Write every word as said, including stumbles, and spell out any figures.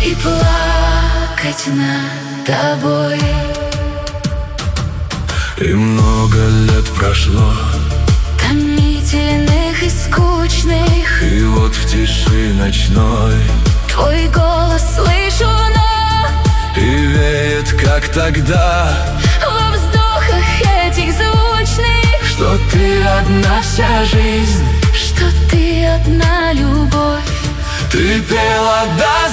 и плакать над тобой. И много лет прошло, томительных и скучных, и вот в тиши ночной твой голос слышу вновь, и веет, как тогда, во вздохах этих звучных, что ты одна вся жизнь, что ты одна любовь. ты пела до